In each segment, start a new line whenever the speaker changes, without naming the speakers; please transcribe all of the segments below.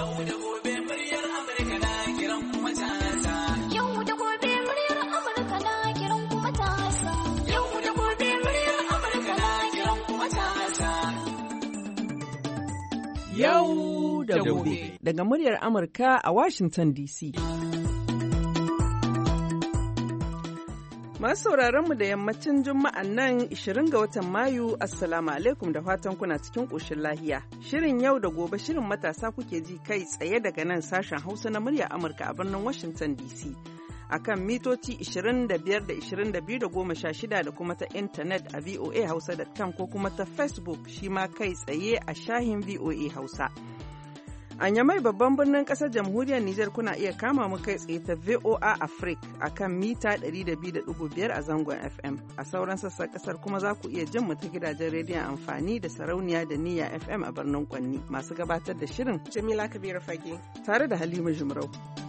Yau da gobe muryar Amurka na kiran kuma matasa. Yau da gobe muryar Amurka na kiran kuma matasa. Yau da gobe muryar Amurka na kiran kuma matasa.
Yau da gobe. Daga muryar Amurka a Washington DC. Masu sauraronmu da yammacin Juma'an nan 20 ga watan Mayu, Assalamu alaikum da fatan kuna cikin ƙoshin lahiya. Shirin yau da gobe shirin matasa kuke ji kai tsaye daga nan sashen Hausa na murya Amurka a birnin Washington DC. A kan mitoci 25 da 22 da 16 da kuma ta intanet a voahausa.com ko kuma ta Facebook shi ma kai tsaye a shahin VOA Hausa. A Nyamai babban birnin ƙasar jamhuriyar Nijar kuna iya kama mu kai tsaye ta VOA Africa a kan mita 102.5 a zangon FM. A sauran sassan ƙasar kuma za ku iya jin mu ta gidajen rediyon amfani da sarauniya da niyya FM a birnin Kwanni. Masu gabatar da shirin
Jamila Kabiru Fage
tare da Halima Jumrau.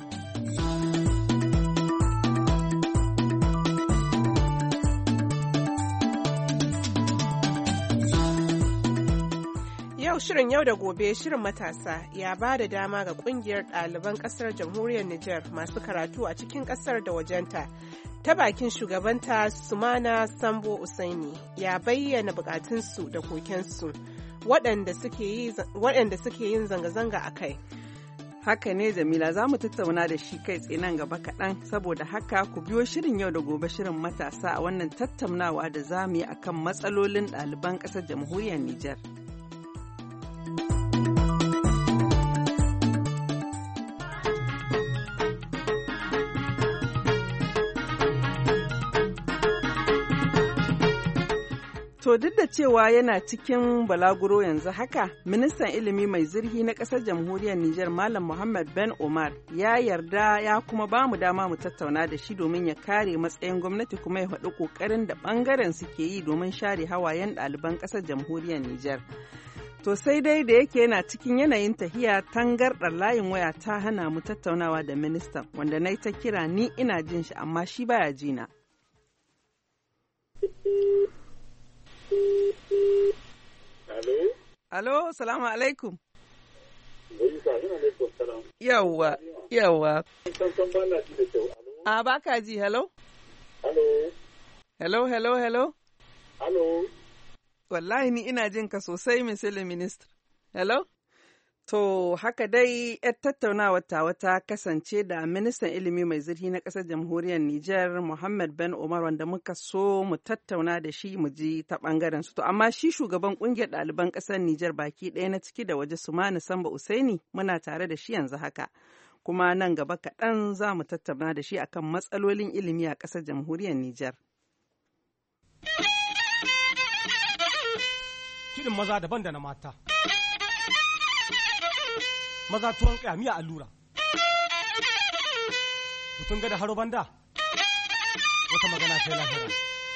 Yau shirin yau da gobe shirin matasa ya ba da dama ga kungiyar ɗaliban ƙasar jamhuriyar Nijar masu karatu a cikin ƙasar da wajenta. Ta bakin shugabanta Sumana Sambo Usaini ya bayyana bukatunsu da kokensu waɗanda suke yin zanga-zanga a kai.
Haka ne Jamila za mu tattauna da shi kai tsaye nan gaba kaɗan saboda haka ku biyo shirin yau da gobe shirin matasa a wannan tattaunawa da za mu yi akan matsalolin ɗaliban ƙasar jamhuriyar Nijar. To duk da cewa yana cikin balaguro yanzu haka, ministan ilimi mai zurfi na ƙasar jamhuriyar Nijar Malam Muhammad Ben Omar ya yarda ya kuma ba mu dama mu tattauna da shi domin ya kare matsayin gwamnati kuma ya faɗi ƙoƙarin da ɓangaren suke yi domin share hawayen ɗaliban ƙasar jamhuriyar Nijar. To sai dai da yake yana cikin yanayin tahiya tangarɗar layin waya ta hana mu tattaunawa da ministan wanda na ta kira ni ina jin shi amma shi baya jina. Alo, salamu alaikum. Yawwa, yawwa. A baka ji, hello? Hello, hello, hello? Wallahi ni ina jin ka sosai, Mr. Minister. Hello? To, haka dai, ‘yar tattaunawar tawa ta kasance da ministan ilimi mai zurfi na ƙasar jamhuriyar Nijar, Muhammad Ben Omar, wanda muka so mu tattauna da shi mu ji ta ɓangaren su. To, amma shi shugaban ƙungiyar ɗaliban ƙasar Nijar baki ɗaya na ciki da waje Sumana Samba Usaini muna tare da shi yanzu haka. Kuma nan gaba kaɗan za mu tattauna da shi akan matsalolin ilimi a ƙasar jamhuriyar Nijar.
Kiɗin maza daban da na mata. Maza tuwon ƙaya miya allura. Mutum ga da haro banda, wata magana sai lahira.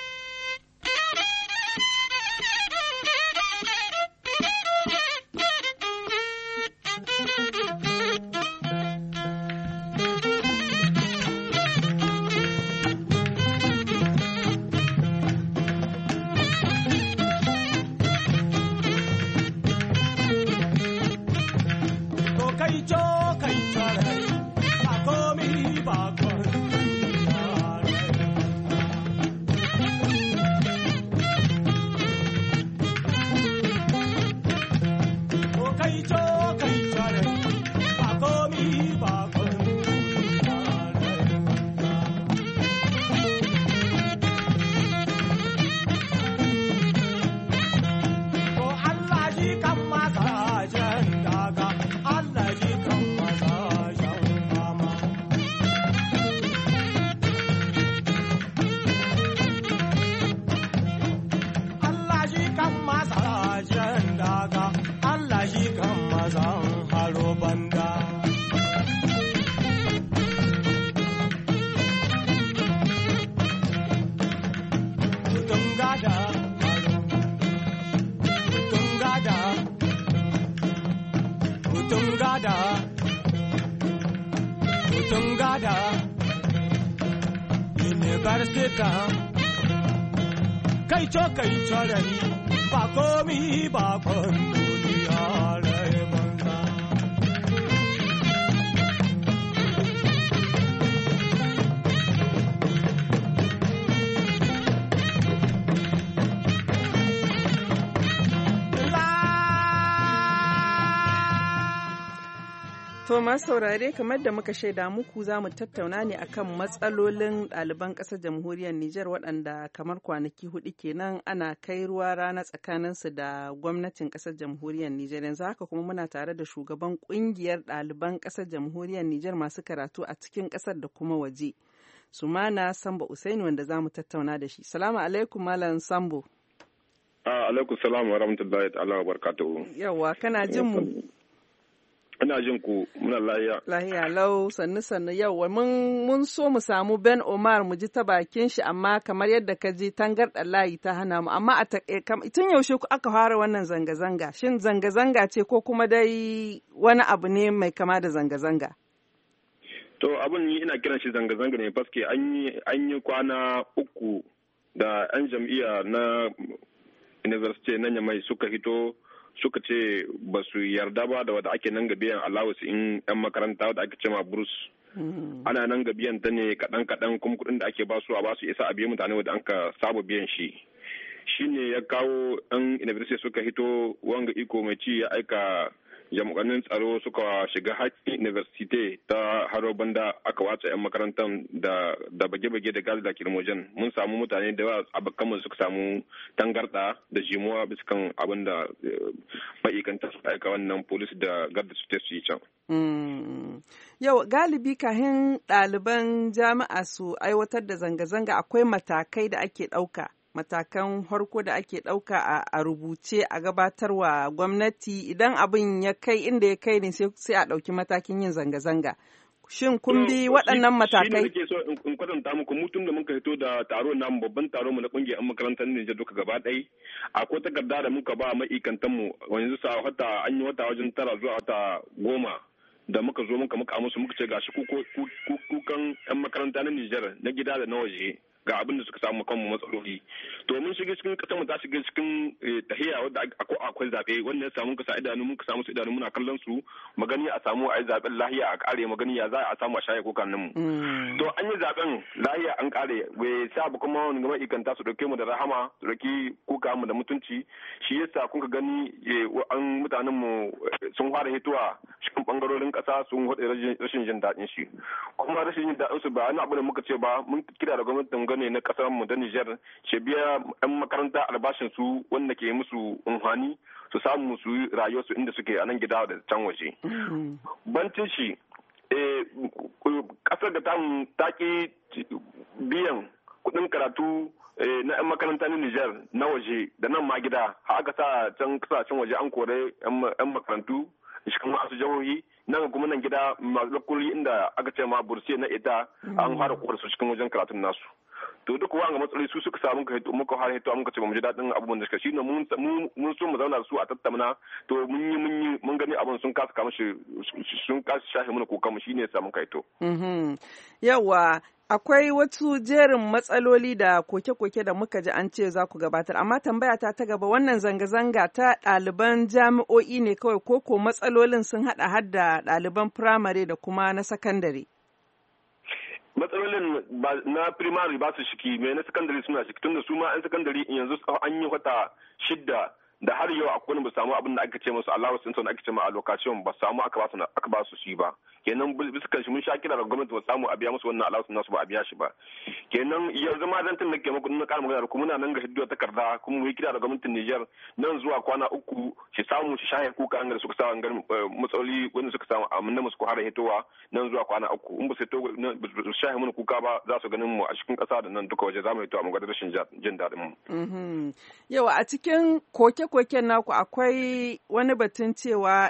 Tungada Universita kai co da ni ba komi ba duniya rai banza
To masu saurare kamar da muka shaida muku za mu tattauna ne akan matsalolin ɗaliban ƙasar jamhuriyar Nijar waɗanda kamar kwanaki hudu kenan ana kai ruwa rana tsakaninsu da gwamnatin ƙasar jamhuriyar Nijar. Yanzu haka kuma muna tare da shugaban ƙungiyar ɗaliban ƙasar jamhuriyar Nijar masu karatu a cikin ƙasar da kuma waje. Sumana Sambo Usaini wanda za mu tattauna da shi. Salamu alaikum Malam Sambo.
Alaikum salam wa rahmatullahi ta'ala wa barakatuhu.
Yawwa kana jin mu?
Ina jin ku muna lahiya.
Lahiya lau sannu yau mun so mu samu Ben Omar mu ji ta bakin shi amma kamar yadda ka ji tangarɗar layi ta hana mu amma tun yaushe aka fara wannan zanga-zanga shin zanga-zanga ce ko kuma dai wani abu ne mai kama da zanga-zanga?
To abin ni ina kiran shi zanga-zanga ne paske an yi kwana uku da 'yan jam'iyya na university na Nyamai suka hito suka ce ba su yarda ba da wadda ake nan ga biyan allowance in 'yan makaranta wadda ake cema burus. Ana nan ga biyan ta ne kaɗan kuma kuɗin da ake ba su isa a biyan mutane wadda an ka saba biyan shi. Shi ne ya kawo 'yan university suka hito wanga iko mai ci ya aika jami'an tsaro suka shiga haƙƙin university ta haro banda aka watsa 'yan makarantar da bage-bage da gazi da kirmojen. Mun samu mutane da yawa abokanmu suka samu tangarɗa da jimuwa bisa kan abin da ma'aikanta suka aika wannan polis da garda su yi can.
Yau galibi kahin ɗaliban jami'a su aiwatar da zanga-zanga akwai matakai da ake ɗauka. Matakan farko da ake ɗauka a rubuce a gabatarwa gwamnati idan abin ya kai inda ya kai ne sai a ɗauki matakin yin zanga-zanga. Shin kun bi waɗannan matakai? Shi ne nake so
in kwatanta muku mutum da muka fito da taro namu babban taro mu na ƙungiyar makarantar Nijar duka gaba ɗaya. Akwai takarda da muka ba ma'aikatan mu yanzu an yi wata wajen 9 zuwa wata 10. Da muka zo muka musu muka ce gashi kukan 'yan makaranta na Nijar na gida da na waje. Ga abin da suka samu kanmu matsaloli to mun shiga cikin kasar mu ta shiga cikin tahiya wadda akwai zabe wannan ya samu ka sa idanu mun ka samu su idanu muna kallon su magani a samu a yi zaben lahiya a kare magani ya za a samu a shaye kokanin mu to an yi zaben lahiya an kare bai sa ba kuma wani gama ikanta su dauke mu da rahama su dauki kuka mu da mutunci shi yasa kun ka gani an mutanen mu sun fara hituwa cikin bangarorin kasa sun hode rashin jin daɗin shi kuma rashin jin daɗin su ba wani abu da muka ce ba mun kira da gwamnatin ne na kasar mu da Nijar ce biya 'yan makaranta albashin su wanda ke musu unhani su samu su rayuwar su inda suke a nan gida da can waje. Bancin shi kasar da ta ki biyan kuɗin karatu na 'yan makaranta na Nijar na waje da nan ma gida aka sa can kasashen waje an kore 'yan makarantu shi kuma su jihohi nan kuma nan gida masu inda aka ce ma bursiya na ita an fara kore su cikin wajen karatun nasu. To duk wanga matsaloli su suka samu muka har hito muka ce ba mu ji daɗin abubuwan da suka shi ne mun so mu zauna da su a tattauna to mun gani abin sun kasa kama shi sun kasa shahi mana kokan mu shine ya samu kaito.
Yawa akwai wasu jerin matsaloli da koke-koke da muka ji an ce za ku gabatar amma tambaya ta gaba wannan zanga-zanga ta ɗaliban jami'o'i ne kawai ko matsalolin sun haɗa har da ɗaliban firamare da kuma na sakandare.
Matsalolin na primary ba su shiki mai na secondary suna shiki tunda su ma 'yan secondary yanzu an yi wata 6 da har yau akwai ba samu abin da aka ce musu allowance din aka ce ma allocation ba samu aka ba su shi ba kenan bisa kan shi mun sha kira da gwamnati ba samu a biya musu wannan allowance nasu ba a biya shi ba kenan yanzu ma dan tun da ke muku na ƙara magana da kuma muna nan ga hiddo takarda kuma mu yi kira da gwamnatin Niger nan zuwa kwana 3 shi samu shi shahe kuka an da suka sa an gar matsaloli wanda suka samu amma musu ko har hitowa nan zuwa kwana 3 in ba sai to su shahe mun kuka ba za su ganin mu a cikin ƙasa da nan duka waje za mu hito a mu ga rashin jin daɗin mu.
Yau a cikin koke-koken naku akwai wani batun cewa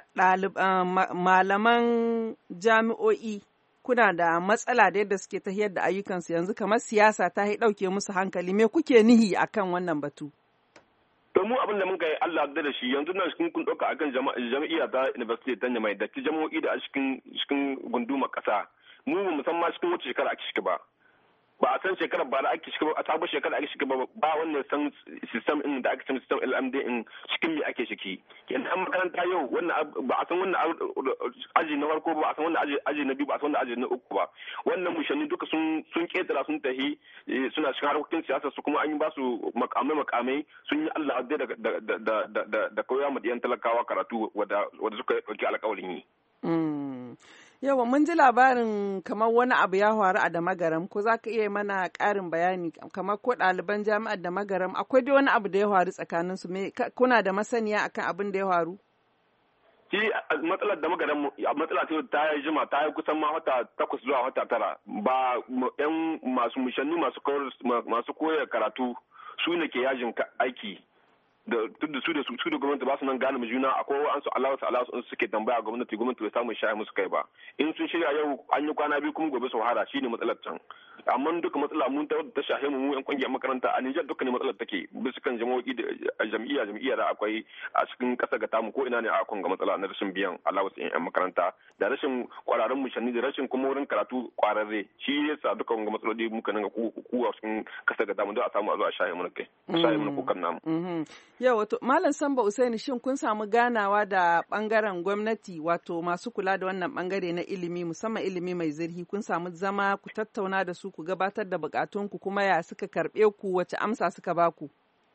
malaman jami'o'i kuna da matsala da yadda suke tafiyar da ayyukansu yanzu kamar siyasa ta yi ɗauke musu hankali me kuke nihi akan wannan batu?
To mu abin da mun kai Allah da shi yanzu nan kun ɗauka akan jami'a ta university ta Nyamai da jami'o'i da a cikin gunduma ƙasa mu musamman cikin wace shekara ake shiga ba. Ba a san shekarar ba da ake shiga a sabon shekara ake shiga ba wannan san system din da ake san system LMD in cikin me ake shiki kenan an makaranta yau wannan ba a san wannan aji na farko ba a san wannan aji na biyu ba a san wannan aji na uku ba wannan mushanni duka sun ketara sun tahi suna cikin harkokin siyasa su kuma an yi ba su makamai sun yi Allah da koya mu diyan talakawa karatu wanda suka dauki alƙawarin yi.
Yawa mun ji labarin kamar wani abu ya faru a Damagaram, ko za ka iya mana ƙarin bayani kamar ko ɗaliban jami'ar Damagaram akwai dai wani abu da ya faru tsakanin su, kuna da masaniya akan abin da ya faru?
Shi matsalar Damagaram matsala ce ta yi jima, ta yi kusan ma wata 8 zuwa wata 9, ba yan masu mushanni masu koyar karatu su ne ke yajin aiki. Da su da gwamnati ba su nan gane juna, akwai wa'ansu alawasu suke tambaya gwamnati bai samu shaye musu kai ba. In sun shirya yau an yi kwana biyu kuma gobe su hara, shine matsalar can. Amma duka matsala mun ta shahe mu yan kungiyar makaranta a Nijar, duka ne matsalar take bisa kan jama'o'i da jam'iyya da akwai a cikin kasa ga tamu, ko ina ne a kunga matsala na rashin biyan alawasu yan makaranta da rashin kwararrun mushanni da rashin kuma wurin karatu kwararre, shi yasa duka wanga matsaloli muka nan ga kuwa cikin kasa ga tamu don a samu a zo a shahe mana kai, a shahe mana kukan namu.
Yau wato Malam Samba Usaini, shin kun samu ganawa da bangaren gwamnati, wato masu kula da wannan bangare na ilimi, musamman ilimi mai zurfi, kun samu zama ku tattauna da su, ku gabatar da bukatunku, kuma ya suka karbe ku, wace amsa suka baku?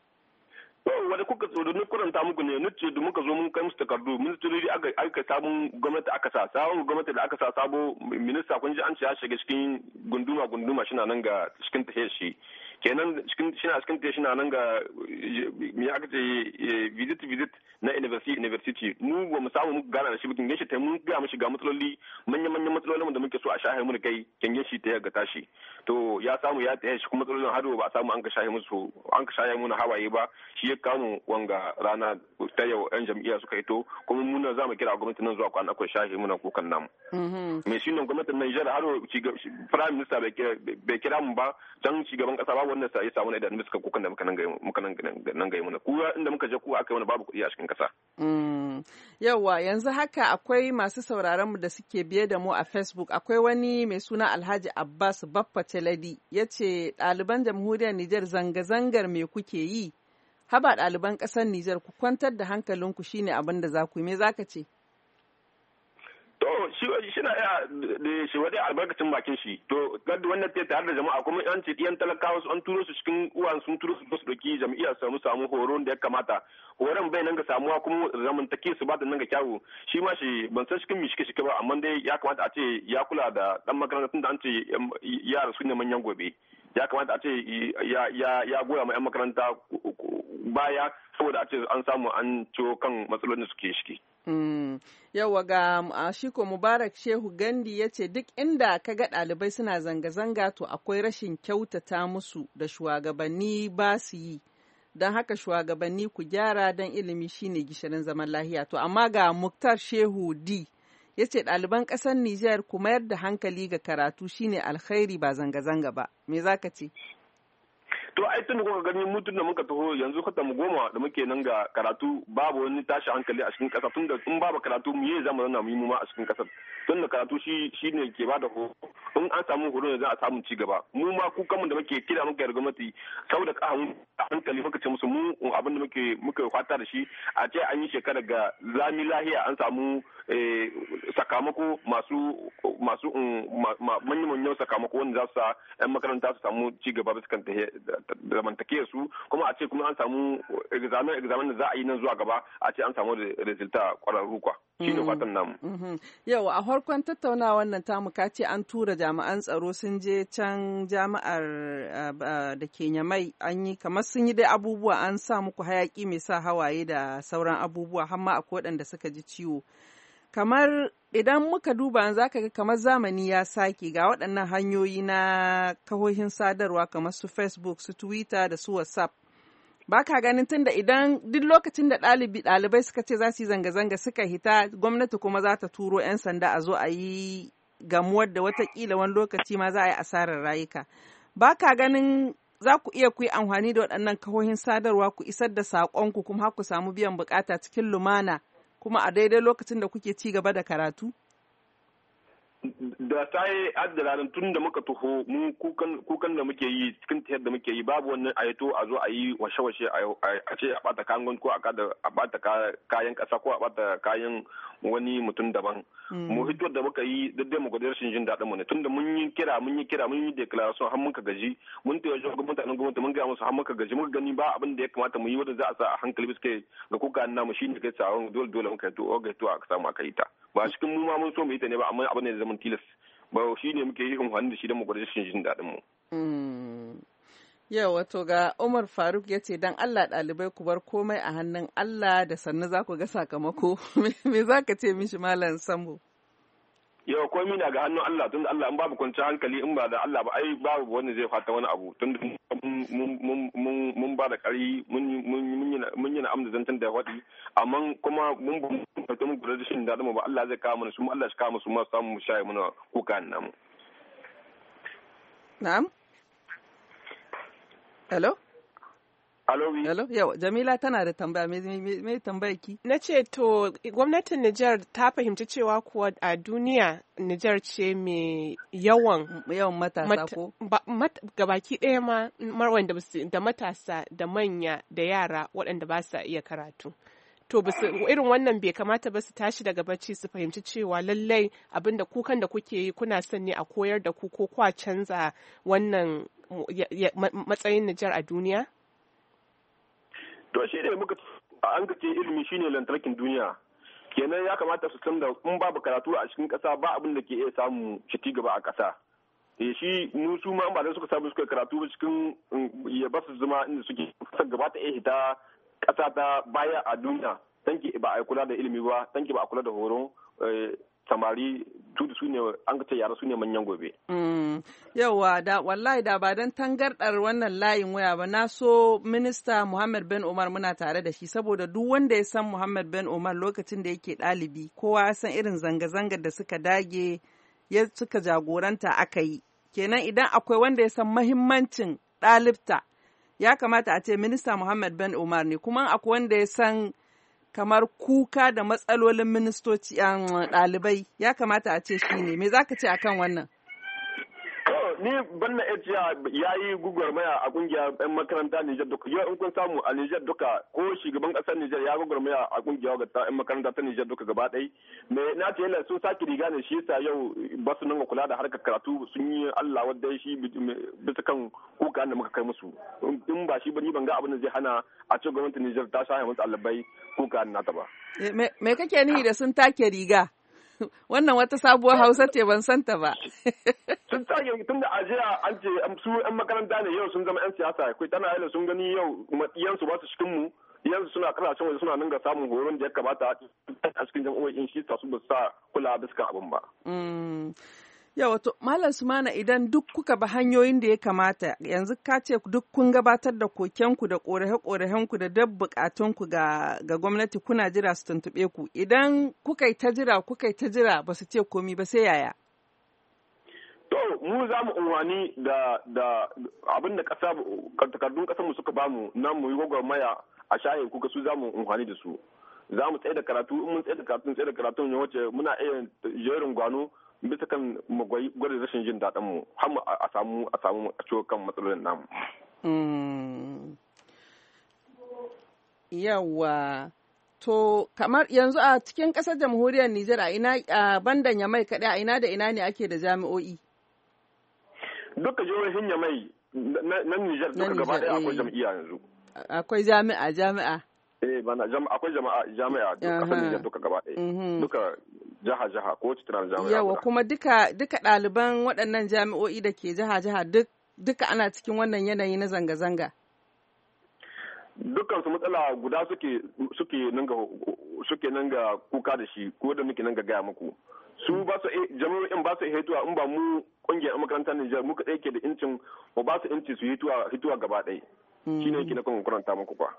Wanda kuka tsoro ni kuranta muku ne, nace da muka zo mun kai musu takardu, ministry aka sabon gwamnati aka sa, sabon gwamnati da aka sa sabo minista, kun ji an ce ya shiga cikin gunduma shi na nan ga cikin tahiyar shi. Kenan cikin tahiya shi na nan ga me aka ce visit na university mu ba mu samu muku gana da shi bikin gashi ta mun ga mishi ga matsaloli manyan matsalolin da muke so a shahe mu kai kin shi ta ga tashi, to ya samu ya tahe shi kuma matsalolin har ba a samu an ka shahe mu na hawaye ba, shi ya kamu wanga rana ta yau yan jam'iyya suka hito, kuma muna za mu kira gwamnati nan zuwa kwana akwai shahe mu na kukan namu. Me shi nan gwamnatin Niger har prime minister bai kira mu ba, dan shugaban kasa ba wannan sai ya samu idan muka kukan da muka nan ga mu kuwa inda muka je kuwa aka yi wani babu kuɗi a cikin kasa.
Yawwa, yanzu haka akwai masu sauraron mu da suke biye da mu a Facebook. Akwai wani mai suna Alhaji Abbas Baffa Teladi, ya ce ɗaliban jamhuriyar Nijar zanga-zangar me kuke yi? Haba ɗaliban ƙasar Nijar, ku kwantar da hankalinku, shine abin da za ku yi. Me za ka ce?
To shi na iya da shi wadai albarkacin bakin shi. To gadda wannan ta tare da jama'a, kuma yan ce yan talakawa su an turo su cikin uwan, sun turo su doki jam'iyya su samu horon da ya kamata. Horon bai nan ga samuwa, kuma zamantake su ba da nan ga kyawu. Shi ma shi ban san cikin shike ba, amma dai ya kamata a ce ya kula da dan makaranta, tunda an ce yara su ne manyan gobe. Ya kamata a ce ya goya ma yan makaranta baya, saboda a ce an samu an ciwo kan matsalolin da suke shiki.
Yauwa ga Ashiko Mubarak Shehu Gandi ya ce duk inda ka ga ɗalibai suna zanga-zanga to akwai rashin kyautata musu da shugabanni ba su yi. Don haka shugabanni ku gyara, don ilimi shine gishirin zaman lahiya. To amma ga Muktar Shehu D ya ce ɗaliban ƙasar Nijar ku mayar da hankali ga karatu shine alkhairi ba zanga-zanga ba. Me za ka ce?
To ai tun da kuka gani mutum da muka taho yanzu kwata mu goma da muke nan ga karatu, babu wani tashi hankali a cikin kasa, tun da in babu karatu mu yi zama zana mu yi mu ma a cikin kasar, tun da karatu shi ne ke bada horo, in an samu horo ne za a samu ci gaba. Mu ma kukan mu da muke kira muka yarda gwamnati saboda ka hankali muka ce musu mu abin da muke fata da shi a ce an yi shekara ga zami lahiya, an samu sakamako masu manyan sakamako wanda za su sa 'yan makaranta su samu ci gaba bisa kan zamantakiyar su, kuma a ce kuma an samu examen da za a yi nan zuwa gaba, a ce an samu resulta kwararru kwa. Shi ne fatan namu.
Yau a farkon tattaunawar nan tamu ka ce an tura jami'an tsaro sun je can jami'ar da ke Nyamai, an yi kamar sun yi dai abubuwa, an sa muku hayaki mai sa hawaye da sauran abubuwa, har ma akwai waɗanda suka ji ciwo. Kamar idan muka duba za ka ga kamar zamani ya sake, ga waɗannan hanyoyi na kahohin sadarwa kamar su Facebook, su Twitter da su WhatsApp. Ba ka ganin tunda idan duk lokacin da ɗalibai suka ce za su yi zanga-zanga suka hita, gwamnati kuma za ta turo 'yan sanda a zo a yi gamuwar da watakila wani lokaci ma za a yi asarar rayuka. Ba ka ganin za ku iya ku yi amfani da waɗannan kahohin sadarwa ku isar da saƙonku, kuma ku samu biyan bukata cikin lumana, kuma a daidai lokacin da kuke ci gaba da karatu?
Da ta yi addalarin tun da muka taho mu kukan da muke yi cikin tafiyar da muke yi, babu wani ayato a zo a yi washe-washe a ce a bata kayan gwamnati, ko a bata kayan kasa, ko a bata kayan wani mutum daban. Mu hito da muka yi daidai mu gwada rashin jin daɗin mu ne, tunda mun yi kira mun yi declaration har muka gaji, mun ta wajen gwamnati mun gaya musu har muka gaji, muka gani ba abin da ya kamata mu yi wanda za a sa a hankali biske ga kuka namu, shine kai tsawon dole muka hito a samu aka yi ta. ba cikin mu ma mun so mu yi ta ne ba amma abin da zaman tilas ba shi ne muke yi amfani da shi don mu gwada jin daɗin mu.
Yau wato ga Umar Faruk ya ce don Allah ɗalibai ku bar komai a hannun Allah da sannu za ku ga sakamako. Me za ka ce mishi Malam Sambo?
Yau komai na ga hannun Allah tun da Allah in babu kwanciyar hankali in ba da Allah ba ai babu wani zai fata wani abu tun mun ba da ƙari mun yi na'am da zancen da waɗi amma kuma mun fata mun gudanar da shi daɗin mu ba Allah zai kawo mana su Allah shi kawo musu ma samu mu shaye mana kuka namu.
Na'am. Hello?
Hello,
yau Jamila tana da tambaya me tambaya ki?
Na ce to gwamnatin Nijar ta fahimci cewa kuwa a duniya Nijar ce mai yawan
matasa ko?
Gabaki ɗaya ma wanda da matasa da manya da yara waɗanda ba sa iya karatu. To irin wannan bai kamata ba su tashi daga bacci su fahimci cewa lallai abinda kukan da kuke yi kuna son ne a koyar da ku ko kwa canza wannan matsayin Nijar a duniya?
To shi ne muka an ka ce ilimi shine lantarkin duniya. Kenan ya kamata su san da in babu karatu a cikin ƙasa ba abin da ke iya samu ci gaba a ƙasa. Shi su ma ba da suka samu suka karatu ba cikin ya ba su zama inda suke kasar gaba ta iya hita ƙasa ta baya a duniya. Tanki ba a kula da ilimi ba, tanki ba a kula da horo samari su ne an ce yara su ne manyan gobe.
Yauwa wallahi da ba don tangardar wannan layin waya ba na so minista Muhammad Ben Omar muna tare da shi saboda duk wanda ya san Muhammad Ben Omar lokacin da yake ɗalibi kowa ya san irin zanga-zangar da suka dage suka jagoranta aka yi. Kenan idan akwai wanda ya san mahimmancin ɗalibta ya kamata a ce minista Muhammad Ben Omar ne kuma akwai wanda ya san kamar kuka da matsalolin ministoci ɗalibai ya kamata a ce shi ne. Me za ka ce akan wannan?
Ni banna ya yi gugurmaya a kungiyar 'yan makaranta Nijar duka. Yau in kun samu a Nijar duka ko shugaban ƙasar Nijar ya gugurmaya a kungiyar 'yan makaranta ta Nijar duka gaba ɗai. Me na ce yana sun sake riga ne shi yasa yau ba su nan kula da harkar karatu sun yi Allah wadda shi bisa kan kuka da muka kai musu. In ba shi ba ni ban ga abin da zai hana a ce gwamnatin Nijar ta shaye musu ɗalibai kuka nata ba.
Me kake nihi da sun take riga? Wannan wata sabuwar Hausa ce ban santa ba.
Sun tsage tun da ajiya an ce su 'yan makaranta ne yau sun zama 'yan siyasa kai tana yau sun gani yau iyansu ba su cikin mu iyansu suna kasashen waje suna nan ga samun horon da ya kamata a cikin jam'o'in shi ta su ba sa kula biskan abin ba.
Yau wato Malam Sumana idan duk kuka bi hanyoyin da ya kamata yanzu ka ce duk kun gabatar da kokenku da korafe-korafenku da dab bukatunku ga gwamnati kuna jira su tuntuɓe ku idan kuka yi ta jira ba su ce komi ba sai yaya?
To mu za mu unwani da abin da takardun ƙasar mu suka bamu nan mu yi gwagwarmaya a shayin kuka su za mu unwani da su. Za mu tsaye da karatu in mun tsaye da karatu ne wacce muna iya jerin gwano bisa kan gwada rashin jin daɗin mu har a samu a ciwo kan matsalolin namu.
Yawa to kamar yanzu a cikin ƙasar jamhuriyar Nijar a ina bandan Yamai kaɗai a ina da ina ne ake da jami'o'i?
Duka jihohin Yamai na Nijar duka gaba ɗaya akwai jam'iyya yanzu.
Akwai jami'a.
Akwai jami'a ƙasar Nijar duka gaba ɗaya. Duka jiha ko wacce tana jami'a.
Yawa kuma duka ɗaliban waɗannan jami'o'i da ke jiha duka ana cikin wannan yanayi na zanga-zanga.
Dukkan su matsala guda suke nan ga kuka da shi ko da muke nan ga gaya muku. Su ba su jami'o'in ba su hituwa in ba mu kungiyar makarantar Nijar muka ɗaya ke da incin mu ba su inci su hituwa gaba ɗaya. Shi ne yake na kan kuranta muku kwa.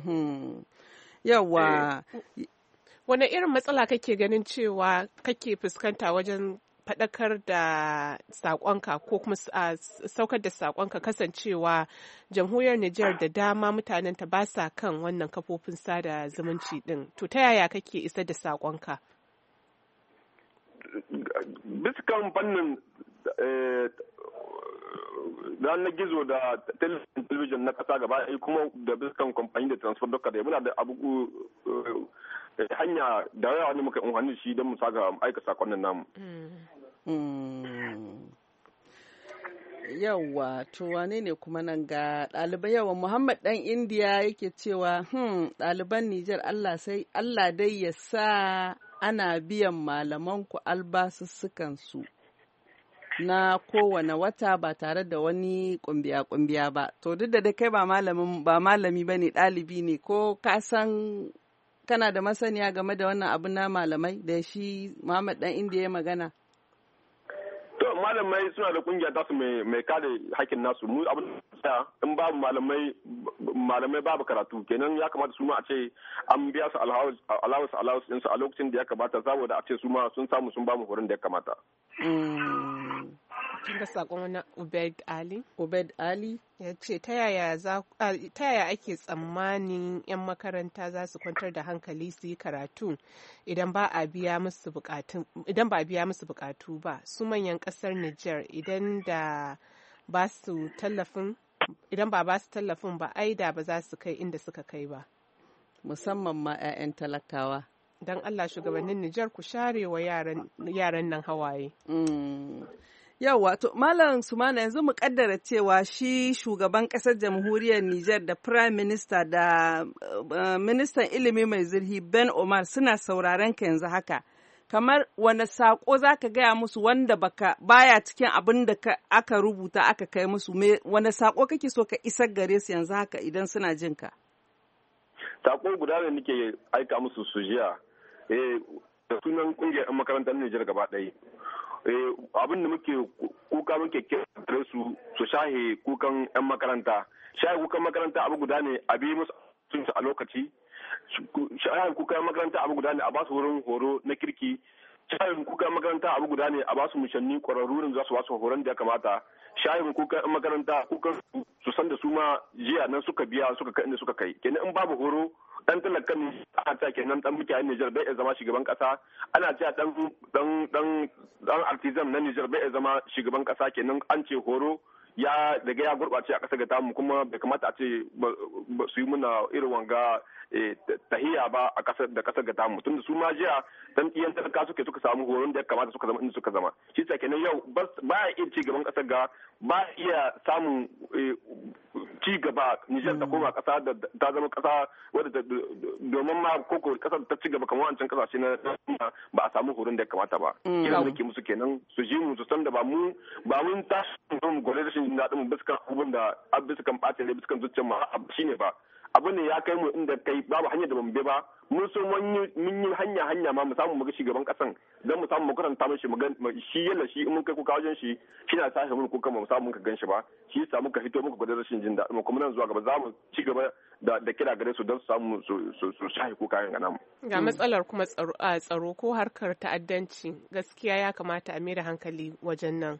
Yawa.
Wane irin matsala kake ganin cewa kake fuskanta wajen faɗakar da saƙonka ko kuma saukar da saƙonka kasancewa jamhuriyar Nijar da dama mutanen ta ba sa kan wannan kafofin sada zumunci ɗin. To ta yaya kake isar da saƙonka?
Biskan fannin ranar gizo da talabijin na ƙasa gaba kuma da biskan kamfani da transfer duka da muna da abu hanya da yawa ne muka amfani shi don mu saka aika sakonnin namu.
Yawwa to wane ne kuma nan ga ɗalibai yawa Muhammad ɗan Indiya yake cewa ɗaliban Nijar Allah dai ya sa ana biyan malamanku albasussukansu na kowane wata ba tare da wani kumbiya ba. To duk da dai kai ba malami ba ne, ɗalibi ne, ko ka san kana da masaniya game da wannan abu na malamai da shi Muhammad Dan Indiya ya magana?
To malamai suna da kungiya tasu mai kare hakkin nasu. Mu abin da in babu malamai babu karatu, kenan ya kamata su ma a ce an biya su allowance ɗinsu a lokacin da ya kamata, saboda a ce su ma sun samu sun bamu horon da ya kamata.
Kin ga sakon wani Ubed Ali ya ce ta yaya ake tsammanin 'yan makaranta za su kwantar da hankali su yi karatu idan ba a biya musu bukatu ba, su manyan kasar Nijar idan ba ba su tallafin ba, ai da ba za su kai inda suka kai ba,
musamman ma 'ya'yan talakawa.
Don Allah shugabannin Nijar ku share wa yaran nan hawaye.
Yawwa, to Malam Sumana, yanzu mu kaddara cewa shi shugaban ƙasar jamhuriyar Nijar da Prime Minister da Ministan ilimi mai zurfi Ben Omar suna sauraron ka yanzu haka. Kamar wani saƙo za ka gaya musu wanda baya cikin abin da aka rubuta aka kai musu, wani saƙo kake so ka isar gare su yanzu haka idan suna jin ka?
Saƙo guda ne nake aika musu su jiya, da sunan ƙungiyar 'yan makarantar Nijar gaba ɗaya. Abin da muke kira su shahe kukan 'yan makaranta. Shahe kukan makaranta abu guda ne a bi musu a lokaci. Shahe kukan makaranta abu guda ne a ba su wurin horo na kirki. Shahe kukan makaranta abu guda ne a ba su mushanni ƙwararru da za su ba su horon da ya kamata. Shahe kukan 'yan makaranta kukan su san da su ma jiya nan suka biya suka kai inda suka kai. Kenan in babu horo dan talakan ne ana cewa kenan dan mutanen Nijar bai iya zama shugaban kasa, ana cewa dan artisan na Nijar bai iya zama shugaban kasa, kenan an ce horo ya daga ya gurbace a kasar ga tamu, kuma bai kamata a ce su yi muna irin wanga tahiya ba a kasar ga tamu, tunda su ma jiya dan iyan talaka suka samu horon da ya kamata suka zama inda suka zama. Shi ta kenan yau ba ya iya ci gaban kasar ga, ba iya samun ci gaba Nijar ta koma kasa da ta zama kasa wadda domin ma koko kasar ta ci gaba kamar wancan kasashe na ba a samu horon da ya kamata ba. Kira da ke musu kenan su ji mu su san da ba mun tashi mu gore rashin jin daɗin mu biskan abubuwan da biskan ɓacin rai biskan zuciyar mu shine ba. Abu ne ya kai mu inda kai babu hanyar da bamu bi ba, mun so mun yi hanya ma mu samu mu ga shugaban kasan dan mu samu mu karanta mishi mu shi yalla shi mun kai kuka wajen shi na sashi mun kuka mu samu muka gan shi ba, shi yasa muka fito muka gwada rashin jin daɗi kuma nan zuwa gaba za mu ci gaba da kira gare su don su samu su shahi kuka yan namu.
Ga matsalar kuma tsaro ko harkar ta'addanci, gaskiya ya kamata a mai da hankali wajen nan.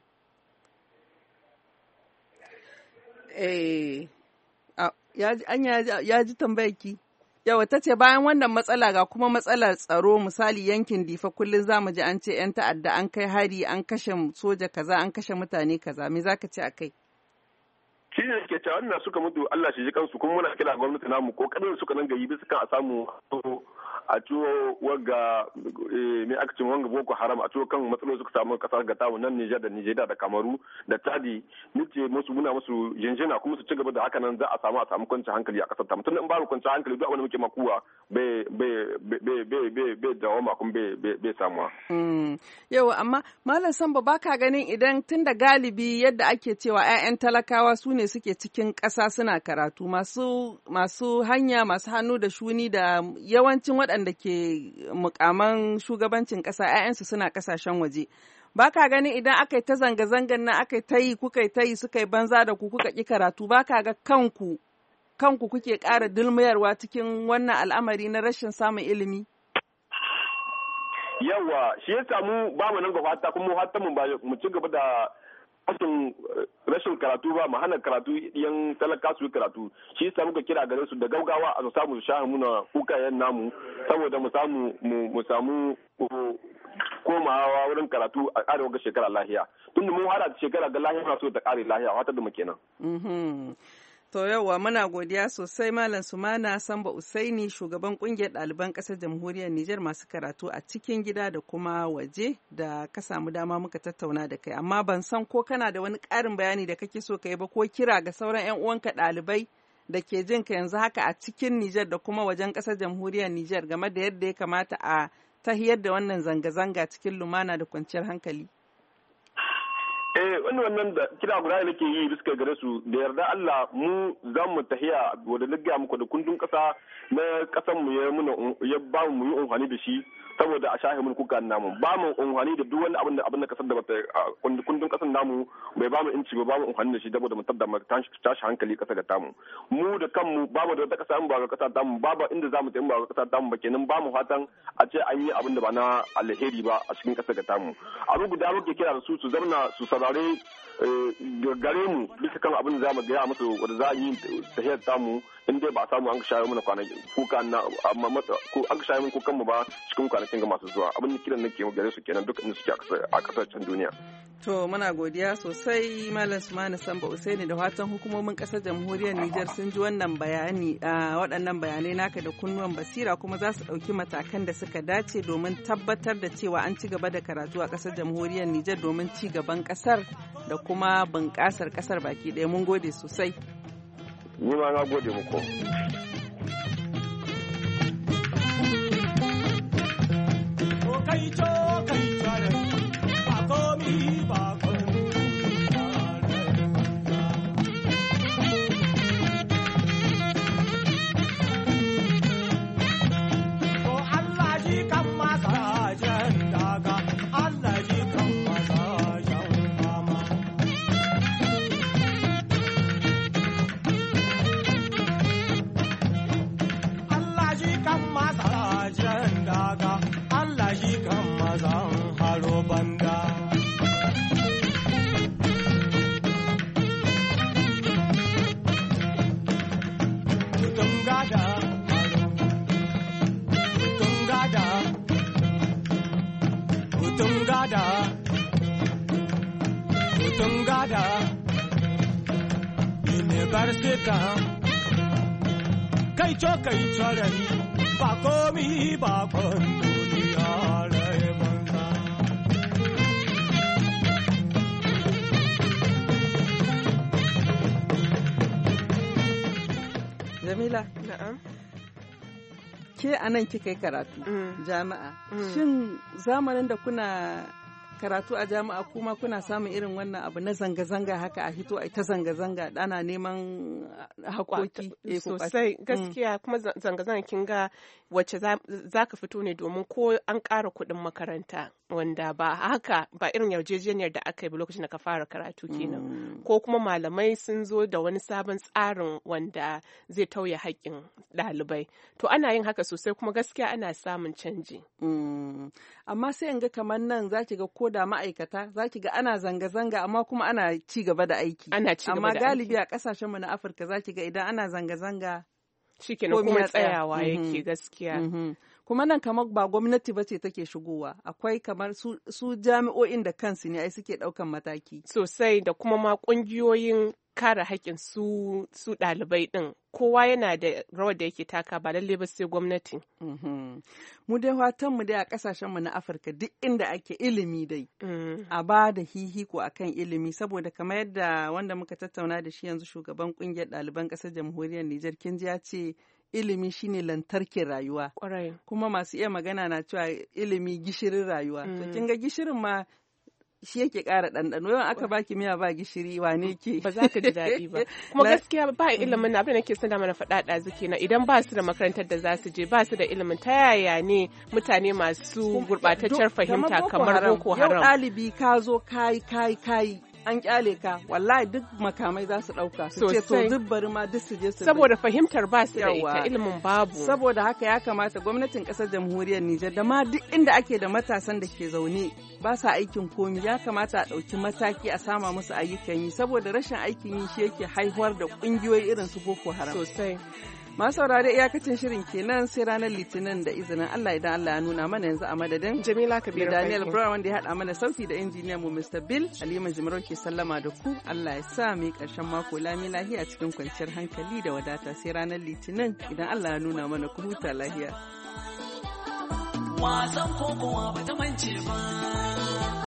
Ya ji tambayarki. Yawa ta ce bayan wannan matsala ga kuma matsalar tsaro, misali yankin Difa kullum za mu ji an ce 'yan ta'adda an kai hari, an kashe soja kaza, an kashe mutane kaza, me za ka ce a kai?
Shi ne ke cewa wannan suka mutu Allah shi ji kansu, kuma muna kira gwamnati namu ko kadin suka nan gayi bisa kan a samu a ciwo wanga mai akcin wanga Boko Haram a ciwo kan matsaloli suka samu kasar ga tamu nan Nijar da Nijeriya da Kamaru da Chadi, nace musu muna musu jinjina kuma su ci gaba da haka nan za a samu kwanciyar hankali a kasar ta. Tun in babu kwanciyar hankali duk wanda muke makuwa bai dawama kuma bai samuwa.
Yau amma Malam Sambo baka ganin idan tun da galibi yadda ake cewa 'ya'yan talakawa su ne suke cikin ƙasa suna karatu, masu hanya, masu hannu da shuni da yawancin waɗanda ke mukaman shugabancin ƙasa 'ya'yansu suna ƙasashen waje. Ba ka ganin idan aka yi ta zanga-zangan nan aka yi ta yi kuka yi ta yi suka yi banza da ku kuka ƙi karatu, ba ka ga kanku kuke ƙara dulmayarwa cikin wannan al'amari na rashin samun ilimi?
Yawa, shi ya samu ba mu nan ga fata kuma fata mu ci gaba da rashin karatu ba, mu hana karatu yan talaka su yi karatu. Shi yasa muka kira gare su da gaugawa a samu su sha muna kukayen namu saboda mu samu komawa wurin karatu a arewa ga shekara lahiya. Tunda mun hada shekara ga lahiya so ta kare lahiya, wata da mu kenan.
To yauwa muna godiya sosai Malam Sumana Samba Usaini, shugaban kungiyar ɗaliban ƙasar jamhuriyar Nijar masu karatu a cikin gida da kuma waje, da ka samu dama muka tattauna da kai. Amma ban san ko kana da wani ƙarin bayani da kake so ka yi ba, ko kira ga sauran 'yan uwanka ɗalibai da ke jin ka yanzu haka a cikin Nijar da kuma wajen ƙasar jamhuriyar Nijar game da yadda ya kamata a tahiyar da wannan zanga-zanga cikin lumana da kwanciyar hankali?
wannan da kira guda da nake yi bisa gare su da yarda Allah mu za mu tahiya wadda na gaya muku da kundin kasa na kasan mu ya ba mu yi amfani da shi saboda a shahe mun kuka namu ba mu amfani da duk wani abin da kasar da bata kundin kasan namu bai ba mu inci ba mu amfani da shi saboda mu tabda mu tashi hankali kasa ga tamu mu da kanmu ba mu da wata kasa ba ga kasa tamu babu inda za mu tafi ba ga kasa tamu ba kenan ba mu fatan a ce an yi abin da ba na alheri ba a cikin kasa ga tamu abu guda muke kira da su zamna su saurare gare mu bisa kan abin da za mu gaya musu wanda za a yi tahiyar tamu in dai ba a samu an ka shayo mana kwanaki kuka na ko an ka shayo mana kukan mu ba cikin kwanakin ga masu zuwa abin da kiran nake gare su kenan duk inda suke a kasashen duniya.
To muna godiya sosai Malam Sumana Samba Usaini da fatan hukumomin kasar jamhuriyar Nijar sun ji wannan bayani waɗannan bayanai naka da kunnuwan basira kuma za su ɗauki matakan da suka dace domin tabbatar da cewa an ci gaba da karatu a kasar jamhuriyar Nijar domin ci gaban kasar da kuma bunƙasar kasar baki ɗaya mun gode sosai.
Ni ma na gode muku.
Kai tare ba komi ba Tungada Universita kai rai ba komi ba duniya rai banza
Jamila
na'am
ke anan kika yi karatu jami'a shin zamanin da kuna karatu a jami'a kuma kuna samun irin wannan abu na zanga-zanga haka a hito a ta zanga-zanga dana neman haƙoƙi
sosai gaskiya kuma zanga-zanga kin ga wacce za ka fito ne domin ko an ƙara kuɗin makaranta wanda ba haka ba irin yarjejeniyar da aka yi ba lokacin da ka fara karatu kenan ko kuma malamai sun zo da wani sabon tsarin wanda zai tauye haƙƙin ɗalibai to ana yin haka sosai kuma gaskiya ana samun canji
amma sai in ga kamar nan za ki ga ko da ma'aikata za ki ga ana zanga-zanga amma kuma ana ci gaba da aiki amma galibi a kasashen mu na Afirka za ki ga idan ana zanga-zanga
shikenan kuma tsayawa yake gaskiya
kuma nan kamar ba gwamnati ba ce take shigowa akwai kamar su jami'o'in da kansu ne ai suke ɗaukan mataki
sosai da kuma ma ƙungiyoyin kare haƙƙin su ɗalibai ɗin kowa yana da rawar da yake taka ba lalle ba sai gwamnati.
Mu dai watan mu dai a ƙasashen mu na Afirka duk inda ake ilimi dai a ba da hihiko akan ilimi saboda kamar yadda wanda muka tattauna da shi yanzu shugaban ƙungiyar ɗaliban ƙasar jamhuriyar Nijar Kinji ya ce ilimi shine lantarkin rayuwa. Kuma masu iya magana na cewa ilimi gishirin rayuwa. To kin ga gishirin ma shi yake ƙara ɗanɗano yawan aka baki miya ba gishiri wane ke
ba za ka ji daɗi ba kuma gaskiya ba ilimin na abin da nake sana mana faɗa ɗazu kenan idan ba su da makarantar da za su je ba su da ilimin ta yaya ne mutane masu gurɓataccen fahimta kamar Boko Haram
yau ɗalibi ka zo kai an kyale ka wallahi duk makamai za su ɗauka su ce to duk bari ma duk su je su
saboda fahimtar ba su da ita ilimin babu
saboda haka ya kamata gwamnatin ƙasar jamhuriyar Nijar da ma duk inda ake da matasan da ke zaune ba sa aikin komi ya kamata a ɗauki mataki a sama musu ayyukan yi saboda rashin aikin yi shi yake haihuwar da ƙungiyoyi irin su Boko Haram
sosai.
Masu saurare iyakacin shirin kenan sai ranar Litinin da izinin Allah idan Allah ya nuna mana yanzu a madadin
Jamila Kabiru
da Daniel Brown wanda ya haɗa mana sauti da injiniyan mu Mr. Bill Halima Jimarau ke sallama da ku Allah ya sa mu ƙarshen mako lami lahiya cikin kwanciyar hankali da wadata sai ranar Litinin idan Allah ya nuna mana ku huta lahiya.
Wasan kokowa ba ta mance ba.